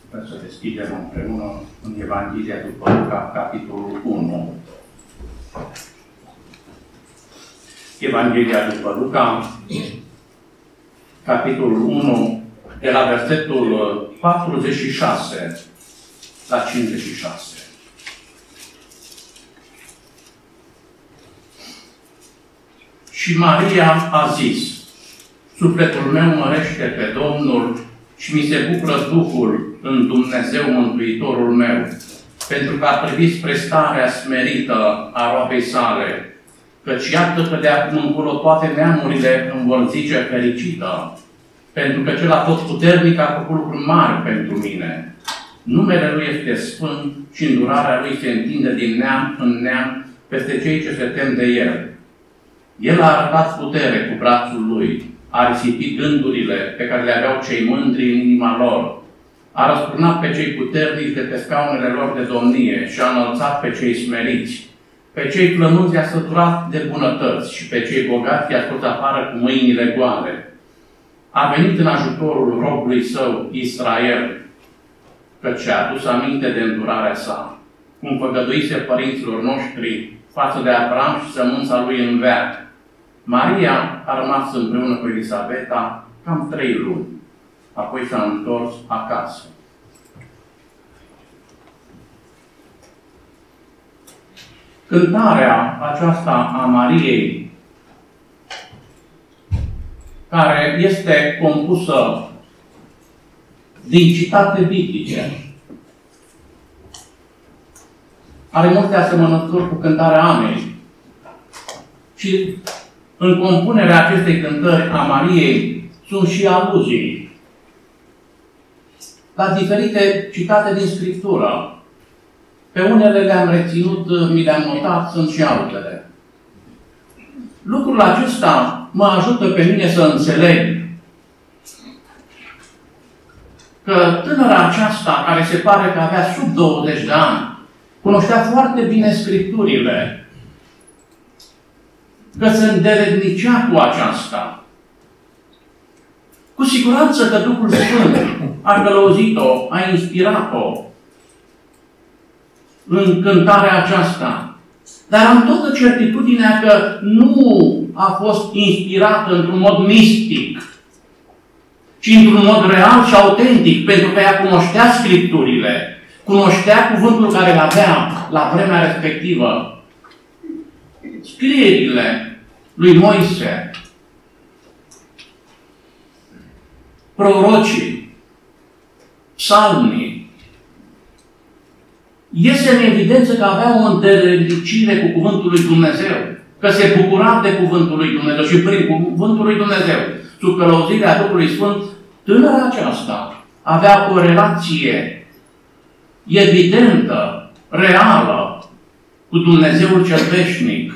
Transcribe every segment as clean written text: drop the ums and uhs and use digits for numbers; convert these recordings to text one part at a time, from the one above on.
Să deschidem împreună în Evanghelia după Luca, capitolul 1. Evanghelia după Luca, capitolul 1, de la versetul 46 la 56. Și Maria a zis: sufletul meu mărește pe Domnul și mi se bucură Duhul în Dumnezeu Mântuitorul meu, pentru că a privit spre starea smerită a roabei sale, căci iată că de acum încolo toate neamurile îmi vor zice fericită, pentru că cel a fost puternic a făcut lucruri mari pentru mine. Numele Lui este sfânt și îndurarea Lui se întinde din neam în neam peste cei ce se tem de El. El a arătat putere cu brațul Lui, a risipit gândurile pe care le aveau cei mândri în inima lor, a răsturnat pe cei puternici de pe scaunele lor de domnie și a înălțat pe cei smeriți. Pe cei flămânzi i-a săturat de bunătăți și pe cei bogați i-a scos afară cu mâinile goale. A venit în ajutorul robului său, Israel, căci și-a adus aminte de îndurarea sa, cum făgăduise părinților noștri față de Avram și sămânța lui în veac. Maria a rămas împreună cu Elisabeta cam 3 luni, apoi s-a întors acasă. Cântarea aceasta a Mariei, care este compusă din citate biblice, are multe asemănături cu cântarea Anei. Și în compunerea acestei cântări a Mariei sunt și aluzii la diferite citate din Scriptură. Pe unele le-am reținut, mi le-am notat, sunt și altele. Lucrul acesta mă ajută pe mine să înțeleg că tânăra aceasta, care se pare că avea sub 20 de ani, cunoștea foarte bine Scripturile, că se îndeletnicea cu aceasta. Cu siguranță că Duhul Sfânt a călăuzit-o, a inspirat-o în cântarea aceasta. Dar am toată certitudinea că nu a fost inspirată într-un mod mistic, ci într-un mod real și autentic, pentru că ea cunoștea Scripturile, cunoștea cuvântul care îl avea la vremea respectivă. Scrierile lui Moise, prorocii, psalmii, iese în evidență că avea o îndeletnicire cu cuvântul lui Dumnezeu, că se bucura de cuvântul lui Dumnezeu și prin cuvântul lui Dumnezeu, sub călăuzirea Duhului Sfânt, tânăra aceasta avea o relație evidentă, reală, cu Dumnezeul cel veșnic.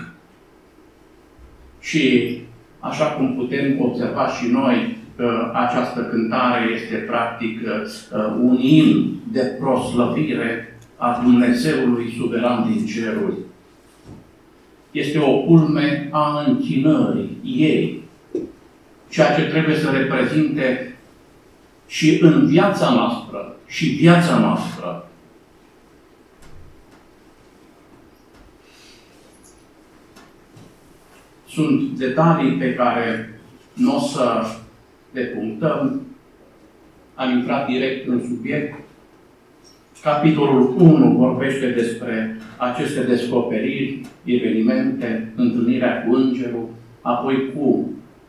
Și așa cum putem observa și noi, că această cântare este practic un imn de proslăvire a Dumnezeului suveran din ceruri. Este o culme a închinării ei, ceea ce trebuie să reprezinte și în viața noastră și viața noastră. Sunt detalii pe care nu o să le punctăm. Am intrat direct în subiect. Capitolul 1 vorbește despre aceste descoperiri, evenimente, întâlnirea cu îngerul, apoi cu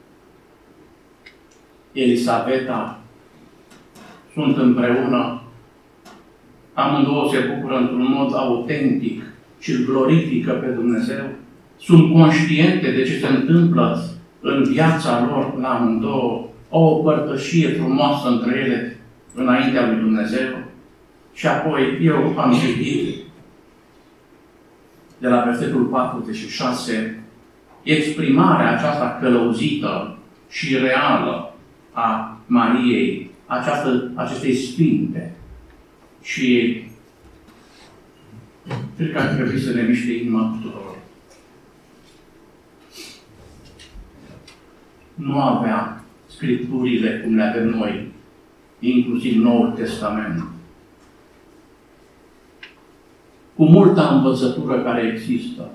Elisabeta. Sunt împreună. Amândouă se bucură într-un mod autentic și îl glorifică pe Dumnezeu. Sunt conștiente de ce se întâmplă în viața lor la amândouă, au o părtășie frumoasă între ele înaintea lui Dumnezeu. Și apoi eu am citit de la versetul 46 exprimarea aceasta călăuzită și reală a Mariei, acestei sfinte. Și cred că ar trebui să ne miște inima tuturor. Nu avea Scripturile cum le avem noi, inclusiv Noul Testament. cu multa învățătură care există,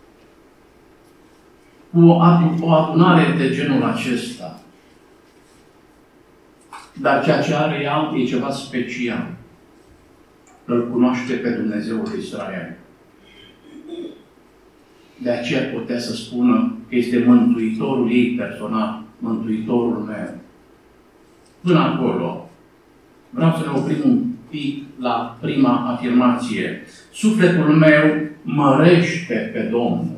cu o adunare de genul acesta. Dar ceea ce are ea e ceva special. Îl cunoaște pe Dumnezeul Israel. De aceea putea să spună că este Mântuitorul ei personal, Mântuitorul meu. Până acolo, vreau să ne oprim un pic la prima afirmație. Sufletul meu mărește pe Domnul.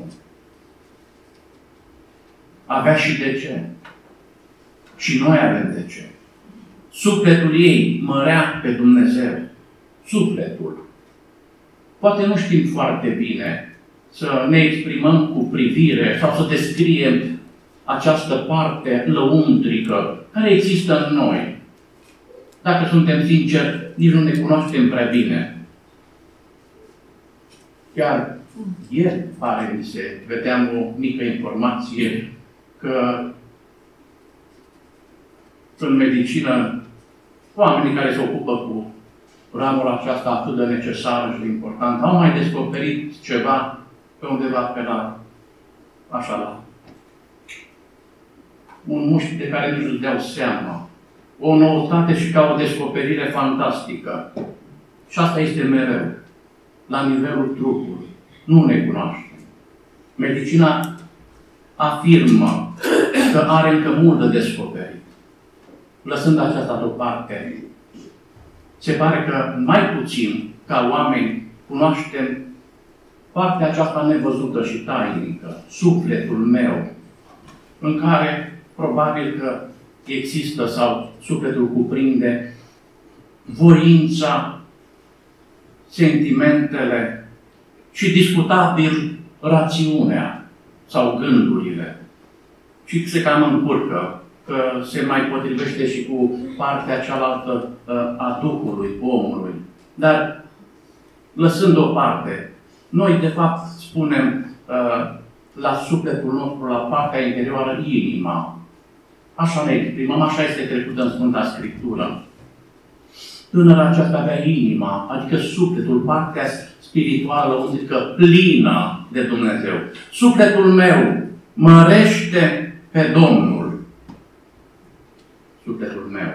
Avea și de ce. Și noi avem de ce. Sufletul ei mărea pe Dumnezeu. Sufletul. Poate nu știm foarte bine să ne exprimăm cu privire sau să descriem această parte lăuntrică care există în noi. Dacă suntem sinceri, nici nu ne cunoaștem prea bine. Chiar ieri, pare mi se, vedeam o mică informație că în medicină, oamenii care se ocupă cu ramura aceasta atât de necesară și de importantă, au mai descoperit ceva pe undeva pe la, așa la, un mușchi de care nici nu-ți dau seama. O noutate și ca o descoperire fantastică. Și asta este mereu, la nivelul trupului. Nu ne cunoaștem. Medicina afirmă că are încă mult de descoperit. Lăsând aceasta deoparte, se pare că mai puțin, ca oameni, cunoaștem partea aceasta nevăzută și tainică, sufletul meu, în care probabil că există sau sufletul cuprinde voința, sentimentele și discutabil rațiunea sau gândurile. Și se cam încurcă, că se mai potrivește și cu partea cealaltă a Duhului omului. Dar, lăsând deoparte, noi de fapt spunem la sufletul nostru, la partea interioară, inima. Așa ne exprimăm, așa este trecută în Sfânta Scriptură. Tânăra aceasta avea inima, adică sufletul, partea spirituală, unde plină de Dumnezeu. Sufletul meu mărește pe Domnul. Sufletul meu.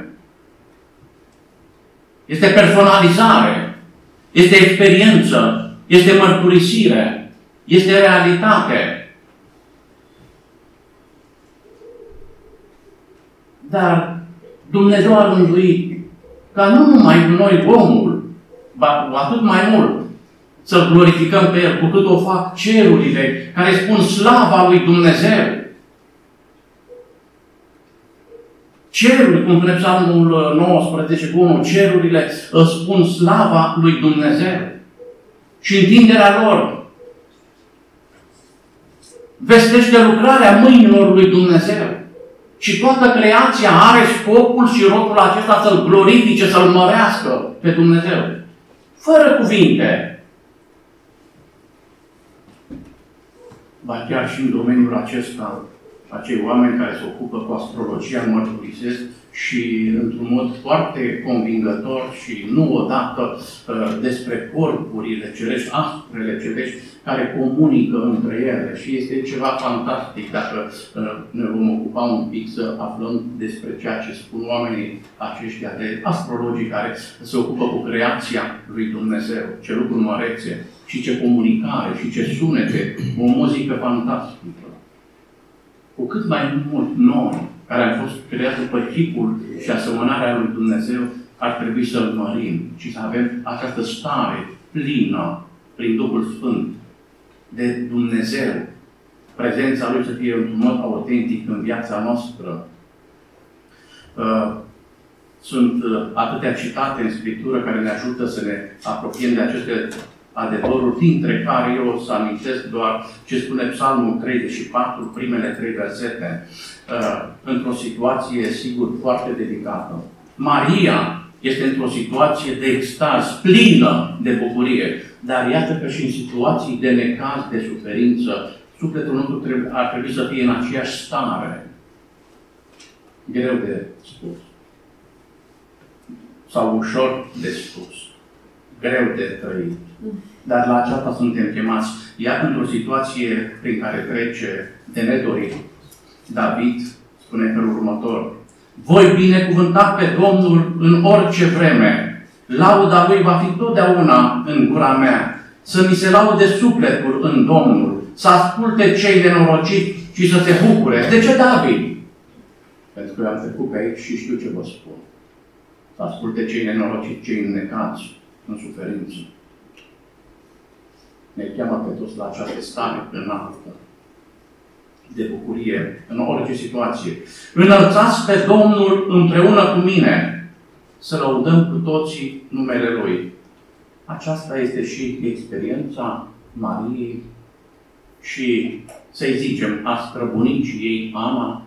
Este personalizare, este experiență, este mărturisire, este realitate. Dar Dumnezeu a rânduit ca nu numai noi, omul, ba atât mai mult, să-L glorificăm pe El, cu cât o fac cerurile, care spun slava lui Dumnezeu. Cerul, cum spune Psalmul 19:1, cerurile spun slava lui Dumnezeu. Și întinderea lor vestește lucrarea mâinilor lui Dumnezeu. Și toată creația are scopul și rolul acesta să-L glorifice, să-L mărească pe Dumnezeu. Fără cuvinte. Ba chiar și în domeniul acesta, acei oameni care se ocupă cu astrologia mărturisesc și într-un mod foarte convingător și nu odată despre corpurile cerești, astrele cerești, care comunică între ele. Și este ceva fantastic dacă ne vom ocupa un pic să aflăm despre ceea ce spun oamenii aceștia de astrologii care se ocupă cu creația lui Dumnezeu. Ce lucruri mărețe și ce comunicare și ce sunete, o muzică fantastică. Cu cât mai mult noi, care am fost creați după chipul și asemănarea lui Dumnezeu, ar trebui să-L mărim și să avem această stare plină prin Duhul Sfânt de Dumnezeu. Prezența Lui să fie într-un mod autentic în viața noastră. Sunt atâtea citate în Scriptură care ne ajută să ne apropiem de aceste adevăruri, dintre care eu o să amintesc doar ce spune Psalmul 34, primele 3 versete, într-o situație, sigur, foarte delicată. Maria este într-o situație de extaz, plină de bucurie, dar iată că și în situații de necaz, de suferință, sufletul nostru ar trebui să fie în aceeași stare. Greu de spus. Sau ușor de spus. greu de trăit. Dar la aceasta suntem chemați. Iar într-o situație prin care trece de nedorit, David spune felul următor: voi binecuvânta pe Domnul în orice vreme. Lauda Lui va fi totdeauna în gura mea. Să mi se laude sufletul în Domnul. Să asculte cei nenorociți și să se bucure. De ce David? Pentru că eu am trecut pe aici și știu ce vă spun. Să asculte cei nenorociți, cei înnecați, în suferință. Ne cheamă pe toți la această stare înaltă de bucurie, în orice situație. Înălțați pe Domnul împreună cu mine, să lăudăm cu toții numele Lui. Aceasta este și experiența Mariei și, să-i zicem, a străbunicii ei, Ana.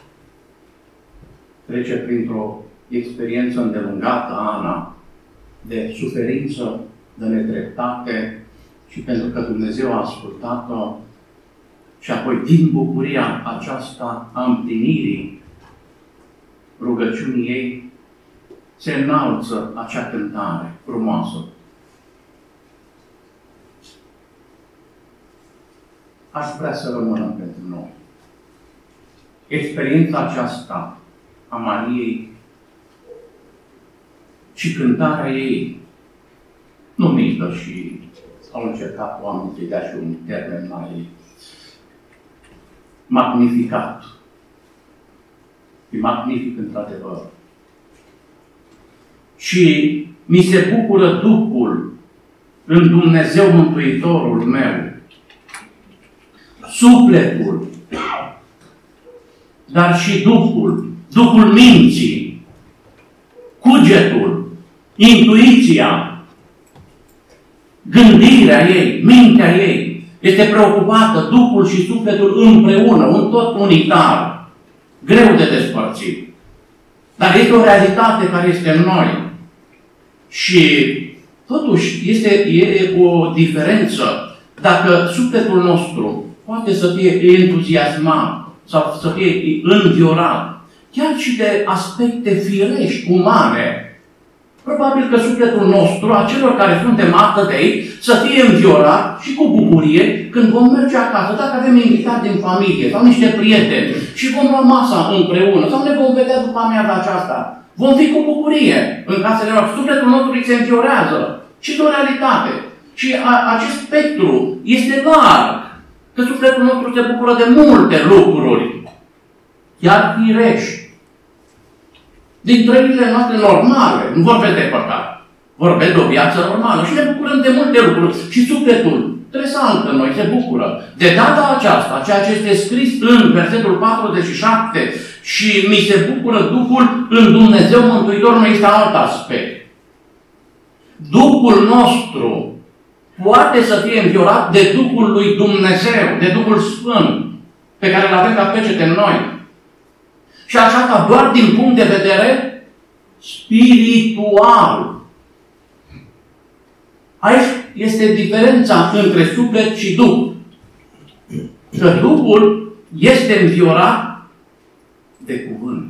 Trece printr-o experiență îndelungată, Ana, de suferință, de nedreptate, și pentru că Dumnezeu a ascultat-o, și apoi, din bucuria aceasta a împlinirii rugăciunii ei, se înalță acea cântare frumoasă. Aș vrea să rămână pentru noi experiența aceasta a Mariei și cântarea ei, numită și au încercat oamenii să-i dea și un termen mai magnificat. E magnific într-adevăr. Și mi se bucură Duhul în Dumnezeu Mântuitorul meu. Sufletul, dar și Duhul, Duhul minții, cugetul, intuiția, gândirea ei, mintea ei, este preocupată, Duhul și sufletul împreună, un tot unitar, greu de despărțit. Dar este o realitate care este în noi. Și totuși e o diferență dacă sufletul nostru poate să fie entuziasmat sau să fie înviorat, chiar și de aspecte firești, umane. Probabil că sufletul nostru, a celor care suntem astăzi de aici, să fie înviorat și cu bucurie când vom merge acasă, dacă avem invitat din familie sau niște prieteni și vom lua masa împreună sau ne vom vedea după amiaza aceasta. Vom fi cu bucurie în casele noastre. Sufletul nostru se înviorează. Și de o realitate. Și acest spectru este larg. Că sufletul nostru se bucură de multe lucruri. Chiar firești. Din trăirile noastre normale. Nu vorbesc de păcat. Vorbesc de o viață normală. Și ne bucurăm de multe lucruri. Și sufletul tresant în noi se bucură. De data aceasta, ceea ce este scris în versetul 47, și mi se bucură Duhul în Dumnezeu Mântuitorul meu, este alt aspect. Duhul nostru poate să fie înviorat de Duhul lui Dumnezeu, de Duhul Sfânt, pe care îl avem ca pecete în noi. Și aceasta doar din punct de vedere spiritual. Aici este diferența între suflet și Duh. Că Duhul este înviorat de cuvânt.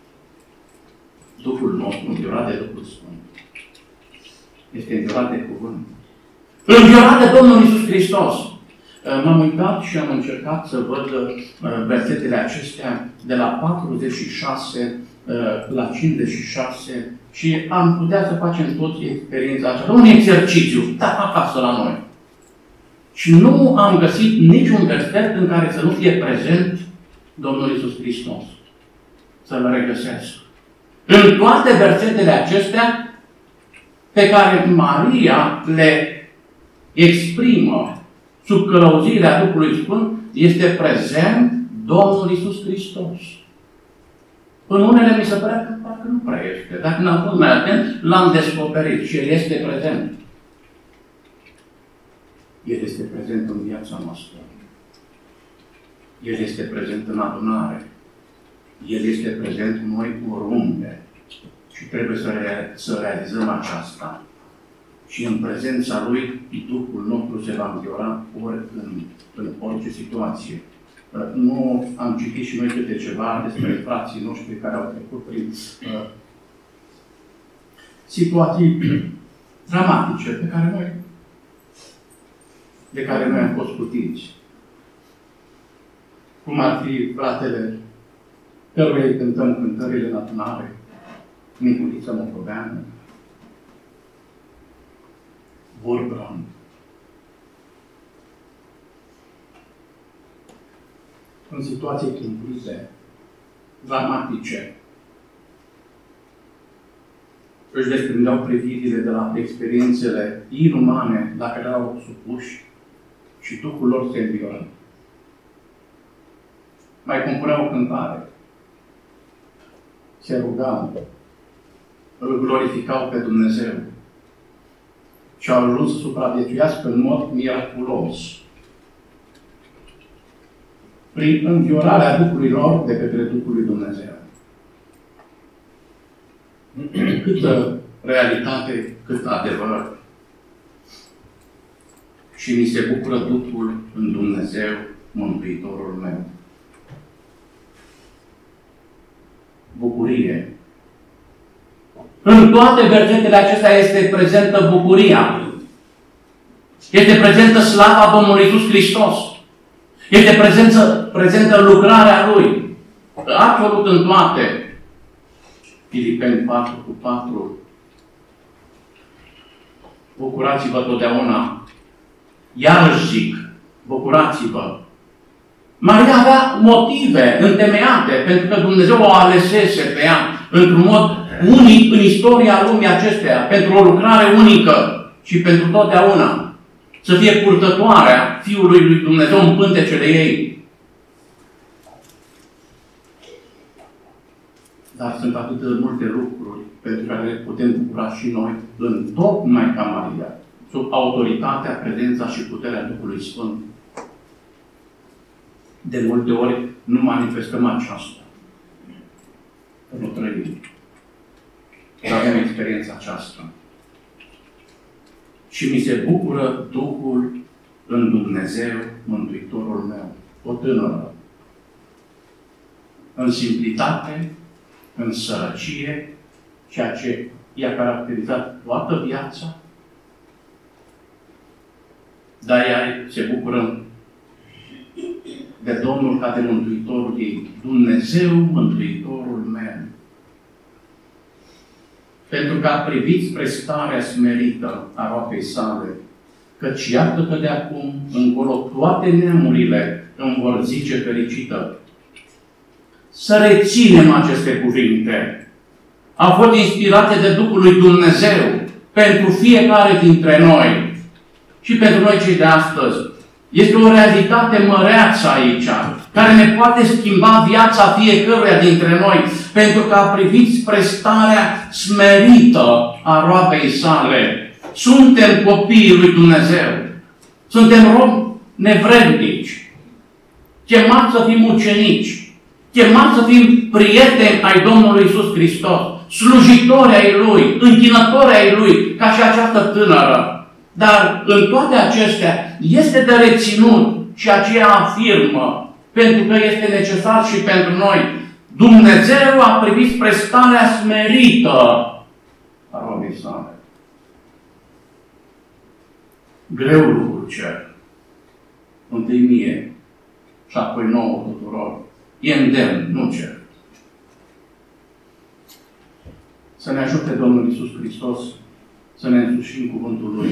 Duhul nostru înviorat de Duhul Sfânt. Este înviorat de cuvânt. Înviorat de Domnul Iisus Hristos. M-am uitat și am încercat să văd versetele acestea de la 46 la 56 și am putea să facem toți experiența aceasta. Un exercițiu, da, acasă la noi. Și nu am găsit niciun verset în care să nu fie prezent Domnul Iisus Hristos. Să-L regăsesc. În toate versetele acestea pe care Maria le exprimă sub călăuzirea Duhului Sfânt, este prezent Domnul Iisus Hristos. În unele mi se părea că parcă nu prea este. Dacă n-am fost mai atent, l-am descoperit și El este prezent. El este prezent în viața noastră. El este prezent în adunare. El este prezent în noi oriunde. Și trebuie să realizăm aceasta. Și în prezența Lui, Duhul nostru se va înviora în orice situație. Nu am citit și noi câte ceva despre frații noștri care au trecut prin situații dramatice de care noi am fost scutiți. Cum ar fi fratele căruia îi cântăm cântările în adunare, Niculiță Mocoveanu, Wurbrand. În situații cumplite, dramatice, își desprindeau privirile de la experiențele inumane la care erau supuși și Duhul lor se învioră. Mai compunea o cântare. Se rugau, îl glorificau pe Dumnezeu și au ajuns să supraviețuiască în mod miraculos prin înviorarea Duhului lor de către Duhul lui Dumnezeu. Câtă realitate, cât adevăr. Și mi se bucură Duhul în Dumnezeu, Mântuitorul meu. Bucurie. În toate versetele acestea este prezentă bucuria. Este prezentă slava Domnului Iisus Hristos. Este prezentă lucrarea Lui. Absolut în toate. Filipeni 4:4. Bucurați-vă totdeauna. Iarăși zic, bucurați-vă. Maria avea motive întemeiate, pentru că Dumnezeu o alesese pe ea într-un mod unic în istoria lumii acesteia, pentru o lucrare unică și pentru totdeauna. Să fie purtătoarea Fiului lui Dumnezeu în pântecele ei. Dar sunt atât de multe lucruri pentru care le putem bucura și noi, în tocmai ca Maria, sub autoritatea, prezența și puterea Duhului Sfânt. De multe ori nu manifestăm aceasta. Nu trăim. Dar avem experiența aceasta. Și mi se bucură Duhul în Dumnezeu, Mântuitorul meu. O tânără. În simplitate, în sărăcie, ceea ce i-a caracterizat toată viața, dar ea se bucură de Domnul ca de Mântuitorul ei. Dumnezeu, Mântuitorul meu. Pentru că a privit spre starea smerită a roapei sale, căci iată că de acum încolo toate neamurile îmi vor zice fericită. Să reținem aceste cuvinte. Au fost inspirate de Duhul lui Dumnezeu pentru fiecare dintre noi și pentru noi cei de astăzi. Este o realitate măreață aici, care ne poate schimba viața fiecăruia dintre noi, pentru că a privit spre starea smerită a roabei sale. Suntem copiii lui Dumnezeu. Suntem robi nevrednici. Chemați să fim ucenici. Chemați să fim prieteni ai Domnului Iisus Hristos. Slujitori ai Lui, închinători ai Lui, ca și această tânără. Dar în toate acestea este de reținut și aceea afirmă, pentru că este necesar și pentru noi. Dumnezeu a privit spre starea smerită a roabei sale. Greu lucru cer. Întâi mie și apoi nouă tuturor. E îndemn, nu cer. Să ne ajute Domnul Iisus Hristos să ne însușim cuvântul Lui.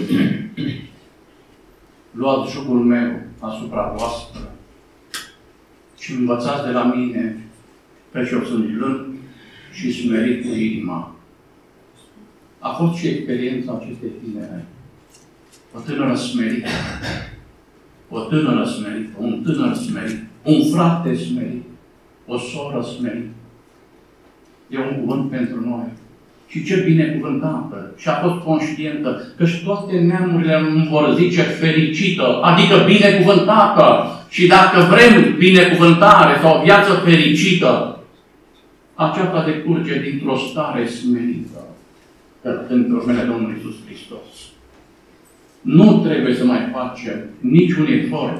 Luați jugul meu asupra voastră și învățați de la mine, căci eu sunt blând și smerit cu inima. A fost și experiența acestei tinere. O tânără smerită, o tânără smerită, un tânăr smerit, un frate smerit, o soră smerită. E un cuvânt pentru noi. Și ce binecuvântată! Și a fost conștientă că și toate neamurile îmi vor zice fericită, adică binecuvântată. Și dacă vrem binecuvântare sau o viață fericită, aceasta decurge dintr-o stare smerită, în numele Domnului Iisus Hristos. Nu trebuie să mai facem niciun efort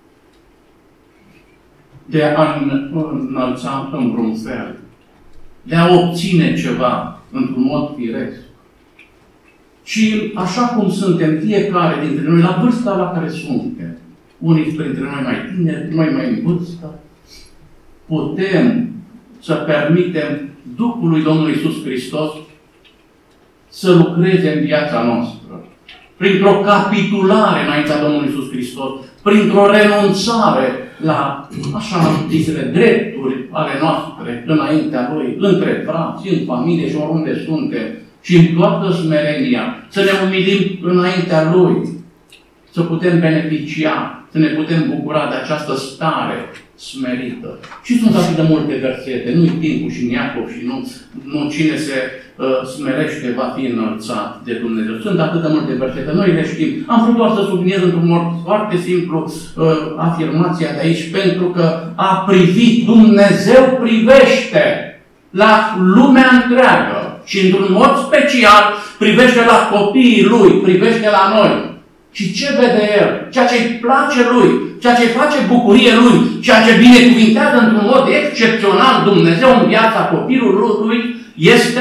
de a înălța în vreun fel, de a obține ceva într-un mod firesc. Și așa cum suntem fiecare dintre noi, la vârsta la care suntem, unii dintre noi mai tineri, noi mai în vârstă, putem să permitem Duhului Domnului Iisus Hristos să lucreze în viața noastră. Printr-o capitulare înaintea Domnului Iisus Hristos, printr-o renunțare la așa zisele drepturi ale noastre înaintea Lui, între frați, în familie și oriunde suntem, și în toată smerenia, să ne umilim înaintea Lui, să putem beneficia, să ne putem bucura de această stare smerită. Și sunt atât de multe versete, nu-i timpul și în Iacov și nu cine se smerește va fi înălțat de Dumnezeu. Sunt atât de multe versete, noi le știm. Am vrut doar să subliniez într-un mod foarte simplu afirmația de aici, pentru că a privit, Dumnezeu privește la lumea întreagă și într-un mod special privește la copiii Lui, privește la noi. Și ce vede El? Ceea ce îi place Lui, ceea ce îi face bucurie Lui, ceea ce binecuvintează într-un mod excepțional Dumnezeu în viața copilului Lui, este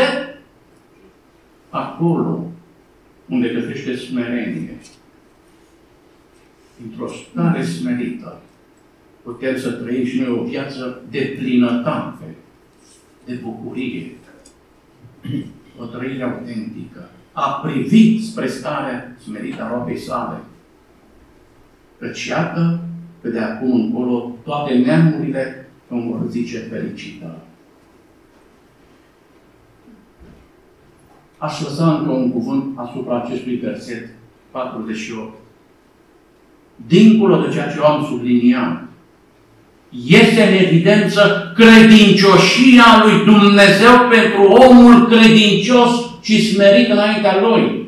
acolo unde găsește smerenie. Într-o stare smerită putem să trăim și noi o viață de plinătate, de bucurie, o trăire autentică. A privit spre starea smerită a roabei sale. Căci iată că de acum încolo toate neamurile îmi vor zice fericită. Aș lăsa încă un cuvânt asupra acestui verset 48. Dincolo de ceea ce eu am subliniat, este în evidență credincioșia lui Dumnezeu pentru omul credincios și smerit înaintea Lui.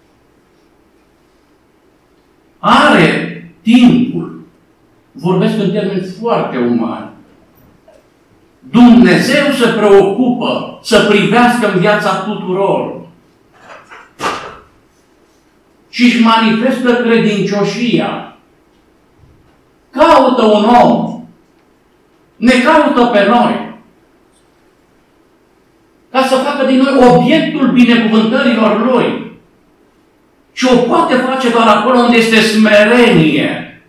Are timpul, vorbesc în termeni foarte umani, Dumnezeu se preocupă să privească în viața tuturor și își manifestă credincioșia. Caută un om, ne caută pe noi, ca să facă din noi obiectul binecuvântărilor Lui. Și o poate face doar acolo unde este smerenie.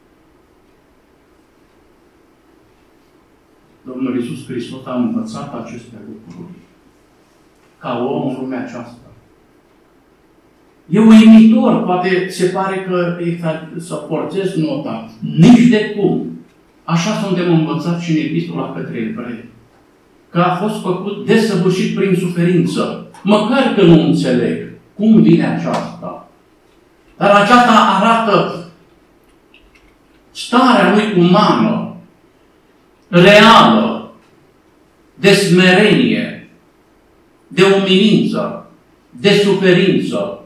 Domnul Iisus Hristos a învățat aceste lucruri ca om în lumea aceasta. E uimitor, poate se pare că să forțez nota. Nici de cum. Așa suntem învățați și în Epistola către Evrei. Că a fost făcut desăvârșit prin suferință. Măcar că nu înțeleg cum vine aceasta. Dar aceasta arată starea lui umană, reală, de smerenie, de umilință, de suferință,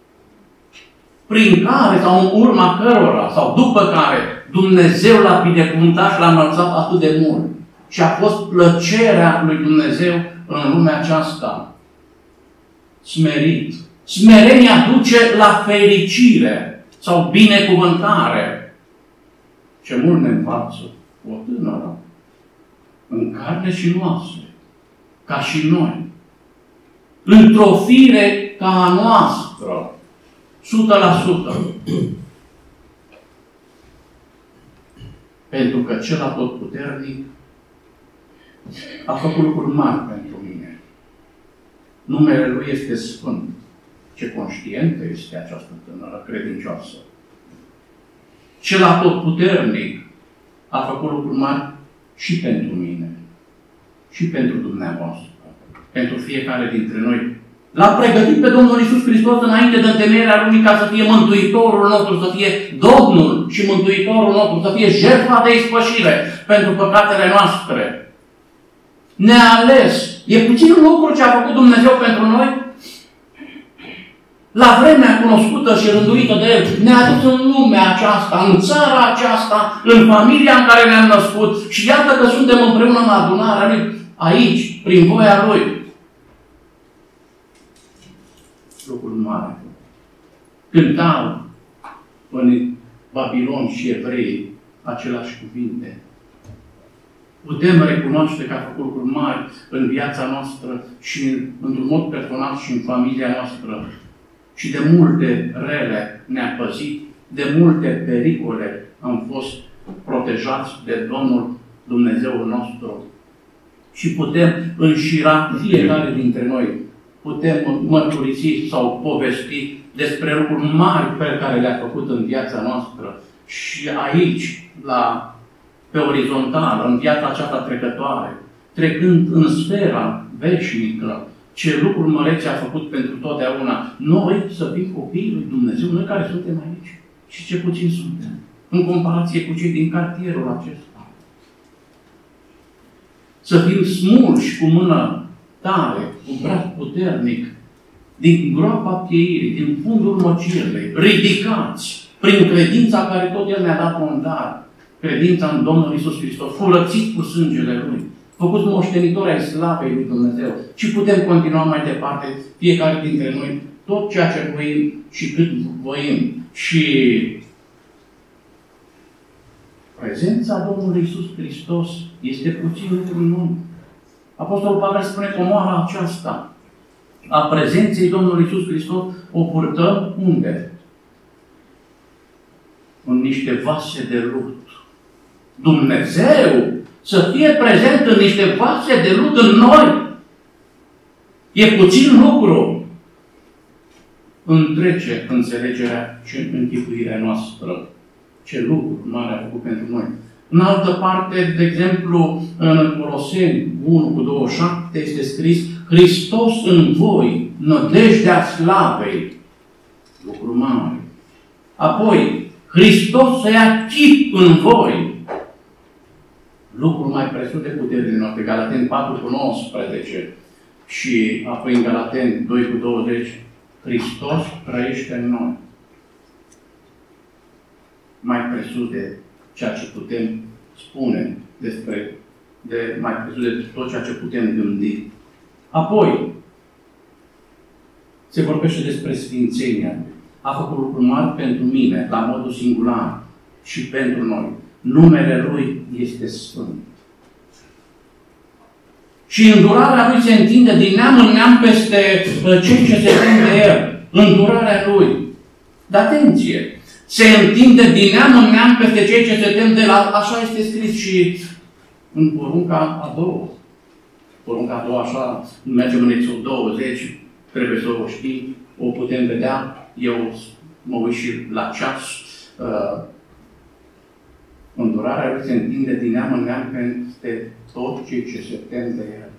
prin care sau în urma cărora sau după care Dumnezeu l-a binecuvântat și l-a înălțat atât de mult. Și a fost plăcerea lui Dumnezeu în lumea aceasta. Smerit. Smerenia duce la fericire sau binecuvântare. Ce mult ne învață o tânără în carne și în oase, ca și noi. Într-o fire ca a noastră, 100%. Pentru că cel atotputernic a făcut lucruri mari pentru mine. Numele Lui este Sfânt. Ce conștientă este această tânără credincioasă. Cel atotputernic a făcut lucruri mari și pentru mine. Și pentru dumneavoastră. Pentru fiecare dintre noi. L-a pregătit pe Domnul Iisus Hristos înainte de întemeierea lumii ca să fie Mântuitorul nostru, să fie Domnul și Mântuitorul nostru, să fie jertfa de ispășire pentru păcatele noastre. Ne-a ales. E puțin lucru ce a făcut Dumnezeu pentru noi? La vremea cunoscută și rânduită de El, ne-a adus în lumea aceasta, în țara aceasta, în familia în care ne-am născut și iată că suntem împreună în adunarea Lui, aici, prin voia Lui. Lucrul mare. Cântau în Babilon și evrei aceleași cuvinte. Putem recunoaște că a făcut lucruri mari în viața noastră și într-un mod personal și în familia noastră. și de multe rele ne-a păzit, de multe pericole am fost protejați de Domnul Dumnezeul nostru. Și putem înșira fiecare dintre noi, putem mărturisi sau povesti despre lucruri mari pe care le-a făcut în viața noastră. Și aici, pe orizontală, în viața aceasta trecătoare, trecând în sfera veșnică, ce lucruri mărețe a făcut pentru totdeauna. Noi să fim copiii lui Dumnezeu, noi care suntem aici. Și ce puțin suntem, în comparație cu cei din cartierul acesta. Să fim smulși cu mână tare, cu braț puternic, din groapa pieirii, din fundul măcirlei, ridicați prin credința care tot El ne-a dat un dar, credința în Domnul Iisus Hristos, curățiți cu sângele Lui, făcuți moștenitori ai slavei lui Dumnezeu. Și putem continua mai departe, fiecare dintre noi, tot ceea ce voim și cât voim. Și prezența Domnului Iisus Hristos este puțin lucru nou. Apostolul Pavel spune că omoara aceasta a prezenței Domnului Iisus Hristos o purtăm unde? În niște vase de lut. Dumnezeu să fie prezent în niște vase de lut în noi. E puțin lucru. Întrece înțelegerea și închipuirea noastră. Ce lucru mare a făcut pentru noi. În altă parte, de exemplu, în Coloseni 1:27 este scris: Hristos în voi, nădejdea slavei. Lucru mare. Apoi, Hristos să ia chip în voi. Lucru mai presus de puterile noastre. Galateni 4:19 și apoi în Galateni 2:20. Hristos trăiește în noi. Mai presus de ceea ce putem spune mai presus de tot ceea ce putem gândi. Apoi, se vorbește despre sfințenia. A făcut lucruri mari pentru mine, la modul singular, și pentru noi. Numele Lui este Sfânt. Și îndurarea Lui se întinde din neam în neam peste cei ce se tem de El. Îndurarea Lui. Dar atenție! Se întinde din neam în neam peste cei ce se tem de El. Așa este scris și în porunca a doua. Porunca a doua, așa, mergem în Exod 20, trebuie să o știi, o putem vedea. Eu mă uit și la ceas. Îndurarea Lui se întinde din neam în neam peste tot cei ce se tem de El.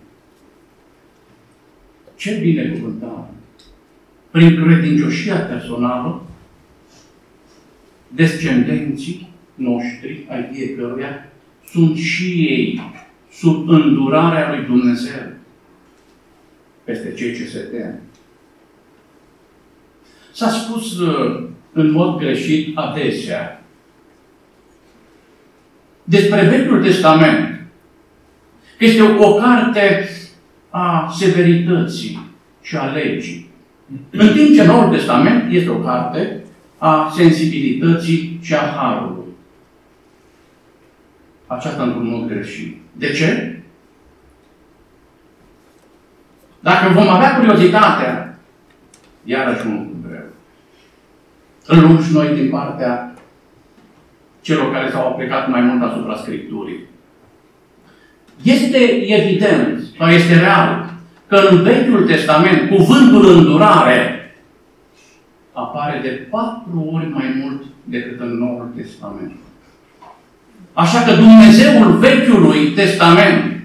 Ce binecuvântare! Prin credincioșia personală, descendenții noștri, ai fiecăruia, sunt și ei sub îndurarea lui Dumnezeu peste cei ce se tem. S-a spus în mod greșit adesea despre Vechiul Testament că este o carte a severității și a legii. În timp ce Noul Testament este o carte a sensibilității și a harului. Aceasta într-un mod greșit. De ce? Dacă vom avea curiozitatea, iarăși un lucru greu, îl luăm și noi din partea celor care s-au aplicat mai mult asupra Scripturii. Este evident, sau este real, că în Vechiul Testament cuvântul îndurare apare de 4 ori mai mult decât în Noul Testament. Așa că Dumnezeul Vechiului Testament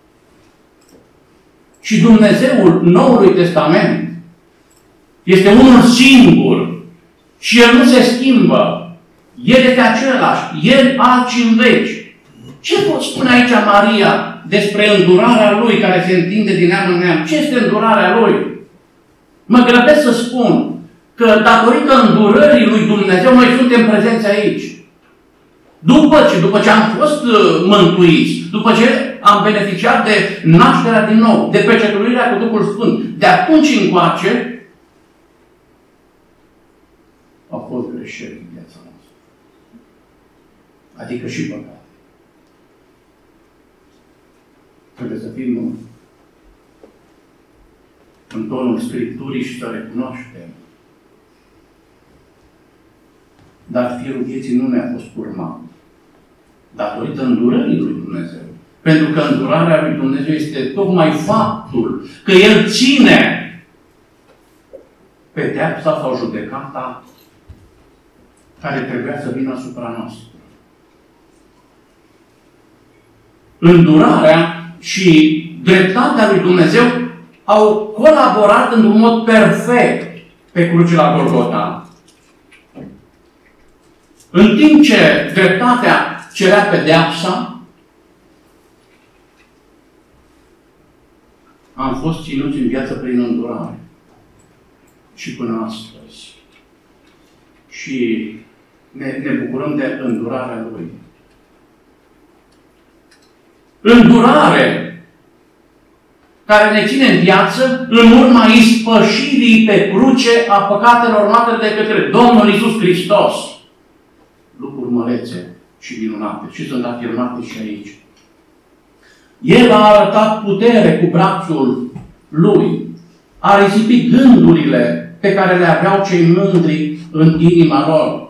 și Dumnezeul Noului Testament este unul singur și El nu se schimbă. El este același, El alți în veci. Ce pot spune aici Maria despre îndurarea Lui care se întinde din neam în neam? Ce este îndurarea Lui? Mă grăbesc să spun că datorită îndurării Lui Dumnezeu noi suntem prezenți aici. După ce am fost mântuiți, după ce am beneficiat de nașterea din nou, de pecetuirea cu Duhul Sfânt, de atunci încoace au fost greșeli în viața noastră. Adică și păcate. Trebuie să fim în tonul Scripturii și să recunoaștem dar firul vieții nu ne-a fost urmat. Datorită îndurării lui Dumnezeu. Pentru că îndurarea lui Dumnezeu este tocmai faptul că El ține pedeapsa sau judecata care trebuia să vină asupra noastră. Îndurarea și dreptatea lui Dumnezeu au colaborat într-un mod perfect pe cruce la Golgota. În timp ce dreptatea cerea pedeapsa, am fost ținuți în viață prin îndurare. Și până astăzi. Și ne bucurăm de îndurarea Lui. Îndurare care ne ține în viață în urma ispășirii pe cruce a păcatelor noastre de către Domnul Iisus Hristos. Lucruri mărețe și minunate și sunt afirmate și aici. El a arătat putere cu brațul Lui. A risipit gândurile pe care le aveau cei mândri în inima lor.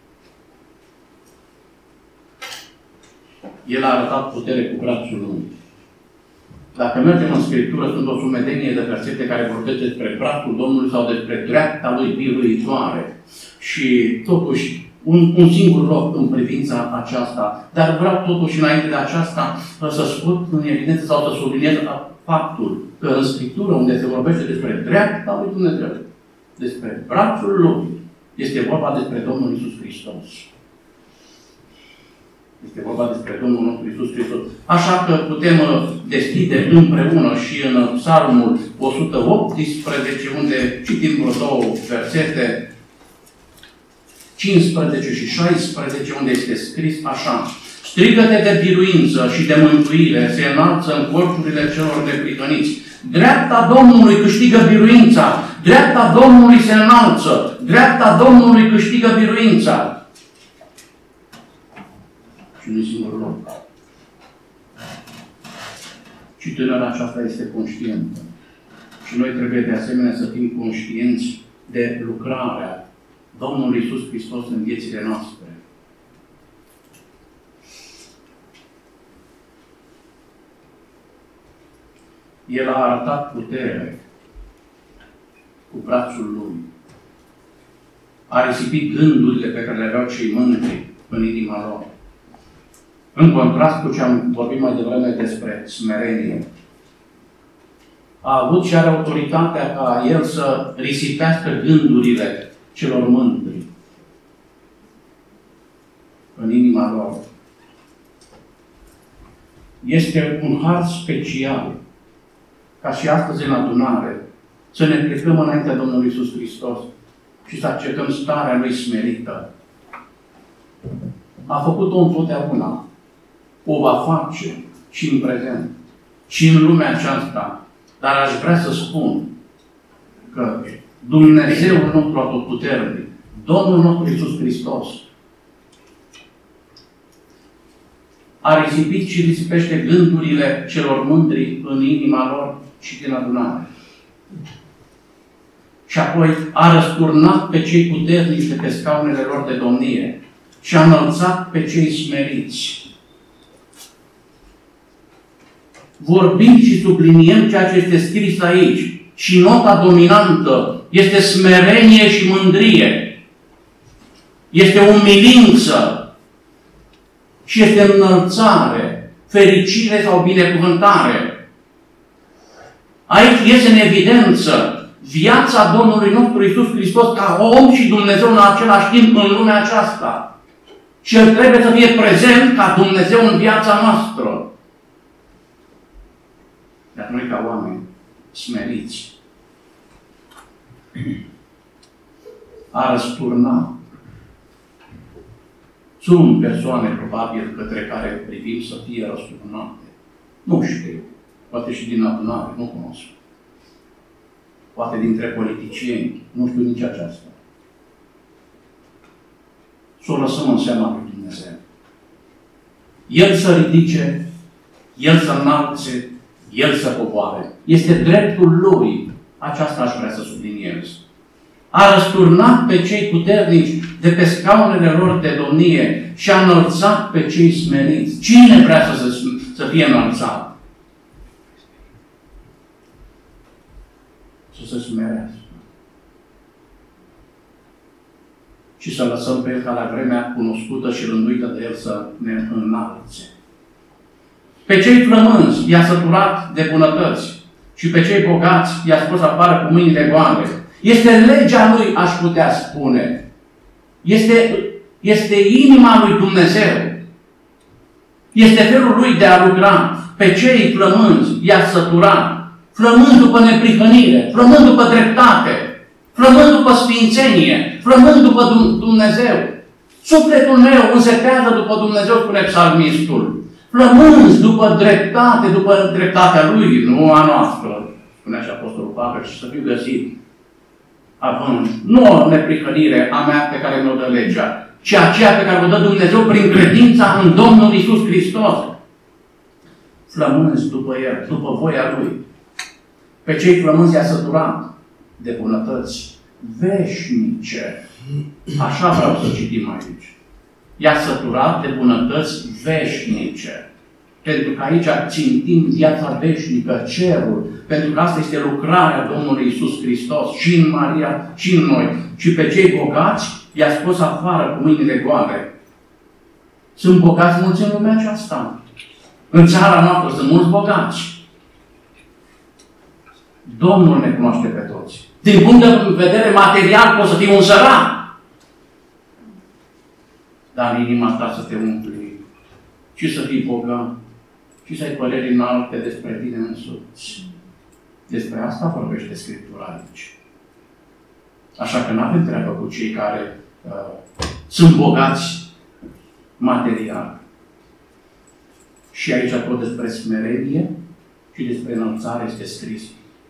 El a arătat putere cu brațul Lui. Dacă mergem în Scriptură, sunt o sumedenie de versete care vorbesc despre brațul Domnului sau despre dreapta Lui biruitoare. Și totuși, un singur loc în privința aceasta. Dar vreau totuși înainte de aceasta să scot în evidență sau să subliniez faptul că în Scriptură, unde se vorbește despre dreapta lui Dumnezeu, despre brațul Lui, este vorba despre Domnul Iisus Hristos. Este vorba despre Domnul nostru Iisus Hristos. Așa că putem deschide împreună și în Psalmul 118, unde citim vreo două versete, 15 și 16, unde este scris așa: strigăte de biruință și de mântuire se înalță în corturile celor neprihăniți. Dreapta Domnului câștigă biruința. Dreapta Domnului se înalță. Dreapta Domnului câștigă biruința. Și nu-i singur loc. Și tânăra aceasta este conștientă. Și noi trebuie de asemenea să fim conștienți de lucrarea Domnului Iisus Hristos în viețile noastre. El a arătat putere cu brațul Lui. A risipit gândurile pe care le aveau cei mândri în inima lor. În contrast cu ce am vorbit mai devreme despre smerenie. A avut și are autoritatea ca El să risipească gândurile celor mândri în inima lor. Este un har special ca și astăzi în adunare, să ne plecăm înaintea Domnului Iisus Hristos și să acceptăm starea Lui smerită. A făcut-o întotdeauna, o va face și în prezent, și în lumea aceasta. Dar aș vrea să spun că Dumnezeul nostru atotputernic, Domnul nostru Iisus Hristos, a risipit și risipește gândurile celor mândri în inima lor și din adunare. Și apoi a răsturnat pe cei puternici de pe scaunele lor de domnie și a înălțat pe cei smeriți. Vorbim și subliniem ceea ce este scris aici. Și nota dominantă este smerenie și mândrie. Este umilință. Și este înălțare, fericire sau binecuvântare. Aici iese în evidență viața Domnului nostru Iisus Hristos ca om și Dumnezeu în același timp în lumea aceasta. Și El trebuie să fie prezent ca Dumnezeu în viața noastră. Dar noi ca oameni smeriți a răsturna. Sunt persoane, probabil, către care privim să fie răsturnate. Nu știu. Poate și din adunare, nu cunosc. Poate dintre politicieni, nu știu nici aceasta. Să o lăsăm în seama lui Dumnezeu. El să ridice, El să înalțe, El să coboare. Este dreptul Lui. Aceasta aș vrea să subliniez. A răsturnat pe cei puternici de pe scaunele lor de domnie și a înălțat pe cei smeriți. Cine vrea să fie înălțat? Să se smerească. Și să lăsăm pe El ca la vremea cunoscută și rânduită de El să ne înalțe. Pe cei flămânzi i-a săturat de bunătăți și pe cei bogați i-a scos afară cu mâinile goale. Este legea Lui, aș putea spune. Este inima Lui Dumnezeu. Este felul Lui de a lucra. Pe cei flămânzi i-a săturat. Flămând după neprihănire, flămând după dreptate, flămând după sfințenie, flămând după Dumnezeu. Sufletul meu însetează după Dumnezeu, spune psalmistul. Flămânzi după dreptatea Lui, nu a noastră, spunea și Apostolul Pavel, și să fiu găsit, având nu o neprihănire a mea pe care mi-o dă legea, ci aceea pe care o dă Dumnezeu prin credința în Domnul Iisus Hristos. Flămânzi după El, după voia Lui. Pe cei flămânzi i-a săturat de bunătăți veșnice. Așa vreau să citim aici. I-a săturat de bunătăți veșnice. Pentru că aici țintim viața veșnică, cerul. Pentru că asta este lucrarea Domnului Iisus Hristos și în Maria și în noi. Și pe cei bogați i-a scos afară cu mâinile goale. Sunt bogați mulți în lumea aceasta. În țara noastră sunt mulți bogați. Domnul ne cunoaște pe toți. Din punct de vedere material poți să fii un sărac. Dar în inima ta să te umpli și să fii bogat și să ai păreri înalte despre tine însuți. Despre asta vorbește Scriptura aici. Așa că nu avem treabă cu cei care sunt bogați material. Și aici tot despre smerenie și despre înălțare este scris.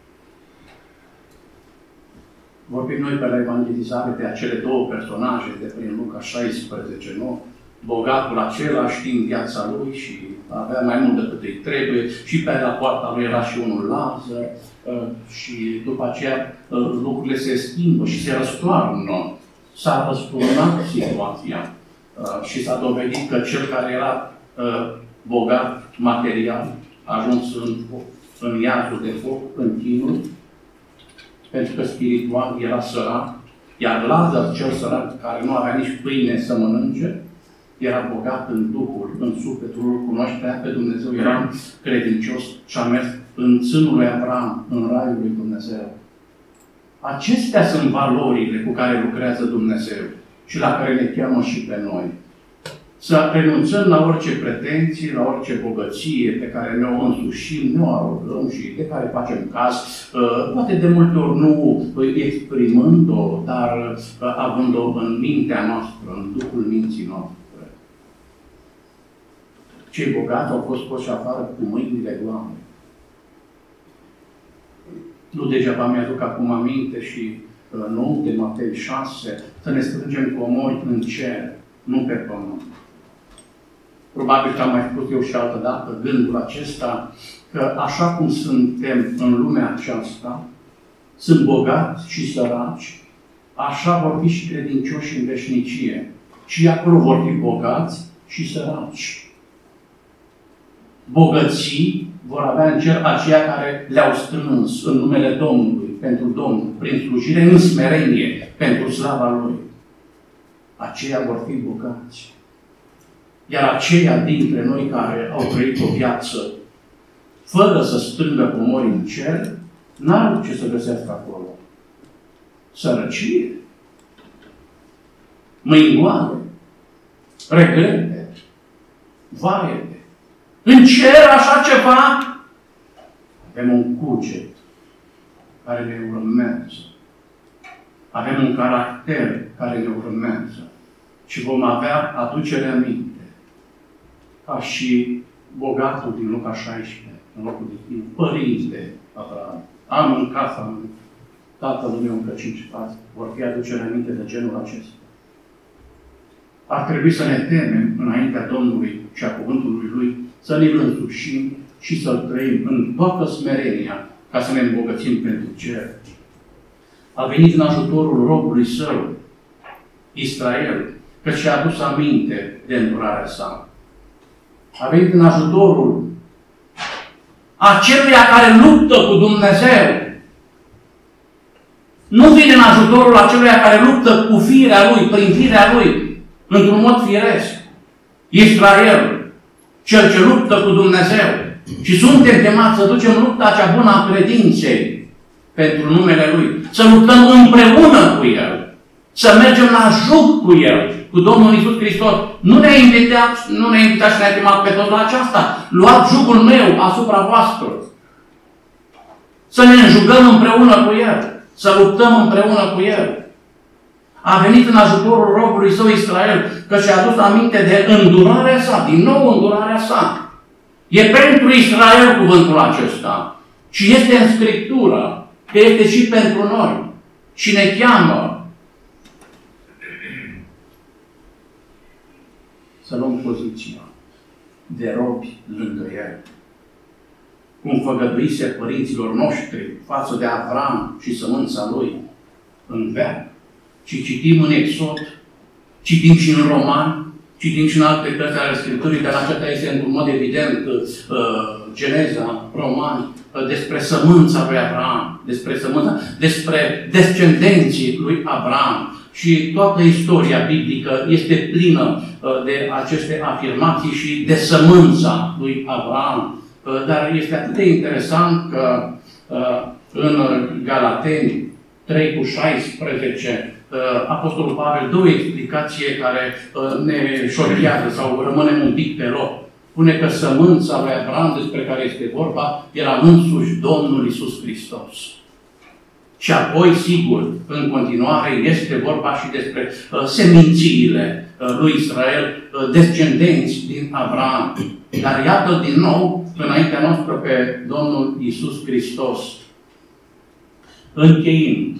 Vorbim noi pe la evangelizare de acele două personaje de prin Luca 16, nu? Bogatul acela știind viața lui și avea mai mult decât îi trebuie și pe la poarta lui era și unul Lazar și după aceea lucrurile se schimbă și se răstoarnă. S-a răsturnat situația și s-a dovedit că cel care era bogat material a ajuns în iazul de foc, în chinul, pentru că spiritual era sărac, iar Lazar, cel sărac, care nu avea nici pâine să mănânce, era bogat în Duhul, în sufletul lui, cunoștea pe Dumnezeu, era credincios și a mers în sânul lui Abraham, în raiul lui Dumnezeu. Acestea sunt valorile cu care lucrează Dumnezeu și la care ne cheamă și pe noi. Să renunțăm la orice pretenții, la orice bogăție pe care ne-o însușim, ne-o arogăm și de care facem caz, poate de multe ori nu exprimând-o, dar având-o în mintea noastră, în Duhul minții noastre. Cei bogați au fost scoși afară cu mâinile goale. Nu degeaba mi-aduc acum aminte și nu de Matei 6, să ne strângem comori în cer, nu pe pământ. Probabil că am mai spus eu și altă dată gândul acesta, că așa cum suntem în lumea aceasta, sunt bogați și săraci, așa vor fi și credincioși în veșnicie. Și acolo vor fi bogați și săraci. Bogății vor avea în cer aceia care le-au strâns în numele Domnului, pentru Domnul, prin slujire, în smerenie, pentru slava Lui. Aceia vor fi bogați. Iar aceia dintre noi care au trăit o viață fără să strângă comori în cer, n-au ce să găsească acolo. Sărăcie, mâini goale, regrete, vaete. În cer așa ceva, avem un cuget care ne urmează. Avem un caracter care ne urmează. Și vom avea aducere aminte. Ca și bogatul din Luca 16, în locul de timp, părinte Abraham. Am în casa tatălui meu încă 5 frați. Vor fi aducere aminte de genul acesta. Ar trebui să ne temem înaintea Domnului și a cuvântului Lui, să ne-l însușim și să-L trăim în toată smerenia, ca să ne îmbogățim pentru cer. a venit în ajutorul robului său, Israel, că și-a adus aminte de îndurarea sa. A venit în ajutorul aceluia care luptă cu Dumnezeu. Nu vine în ajutorul aceluia care luptă cu firea lui, prin firea lui, într-un mod firesc. Israel, cel ce luptă cu Dumnezeu. Și suntem chemați să ducem lupta cea bună a credinței pentru numele Lui. Să luptăm împreună cu El. Să mergem la joc cu El, cu Domnul Iisus Hristos. Nu ne-a invitat și ne-a chemat pe toți la aceasta. Luați jugul meu asupra voastră. Să ne înjugăm împreună cu El. Să luptăm împreună cu El. A venit în ajutorul robului său Israel, că și-a adus aminte de îndurarea sa, din nou îndurarea sa. E pentru Israel cuvântul acesta. Și este în Scriptură, că este și pentru noi. Și ne cheamă să luăm poziția de robi lângă El. Cum făgăduise părinților noștri față de Avram și sămânța lui în veac. Și citim în Exod, citim și în Roman, citim și în alte cărți ale Scripturii, dar acesta este într-un mod evident Geneza, Romani, despre sămânța lui Abraham, despre descendenții lui Abraham. Și toată istoria biblică este plină de aceste afirmații și de sămânța lui Abraham. Dar este atât de interesant că în Galateni 3:16, Apostolul Pavel dă o explicație care ne șochează sau rămânem un pic pe loc. Spune că sămânța lui Abraham, despre care este vorba, era însuși Domnul Iisus Hristos. Și apoi, sigur, în continuare, este vorba și despre semințiile lui Israel, descendenți din Abraham. Dar iată din nou, înaintea noastră, pe Domnul Iisus Hristos. Încheind,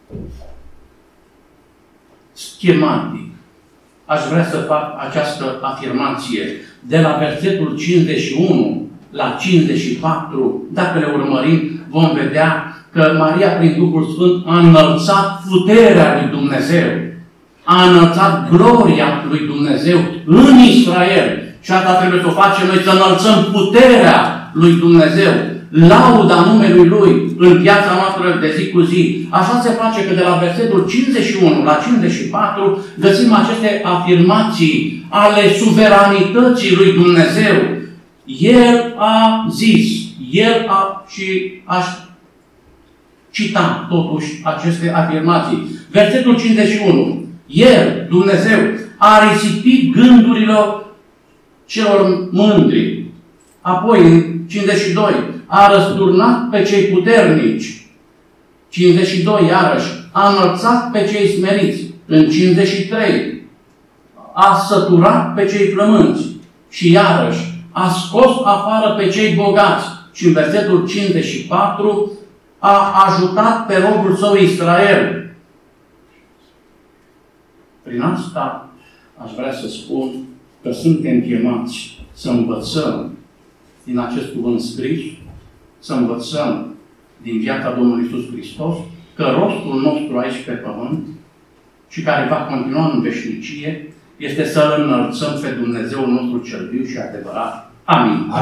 schematic, aș vrea să fac această afirmație. De la versetul 51 la 54, dacă le urmărim, vom vedea că Maria, prin Duhul Sfânt, a înălțat puterea lui Dumnezeu. A înălțat gloria lui Dumnezeu în Israel. Și asta trebuie să o facem noi, să înălțăm puterea lui Dumnezeu. Lauda numelui Lui în viața noastră de zi cu zi. Așa se face că de la versetul 51 la 54 găsim aceste afirmații ale suveranității lui Dumnezeu. El a zis, și aș cita totuși aceste afirmații. Versetul 51. El, Dumnezeu, a risipit gândurilor celor mândri. Apoi, în 52, a răsturnat pe cei puternici. 52, iarăși, a înălțat pe cei smeriți. În 53, a săturat pe cei flămânți. Și iarăși, a scos afară pe cei bogați. Și în versetul 54, a ajutat pe robul său Israel. Prin asta, aș vrea să spun că suntem chemați să învățăm din acest cuvânt scris, să învățăm din viața Domnului Iisus Hristos, că rostul nostru aici pe pământ și care va continua în veșnicie este să-L înălțăm pe Dumnezeul nostru cel viu și adevărat. Amin.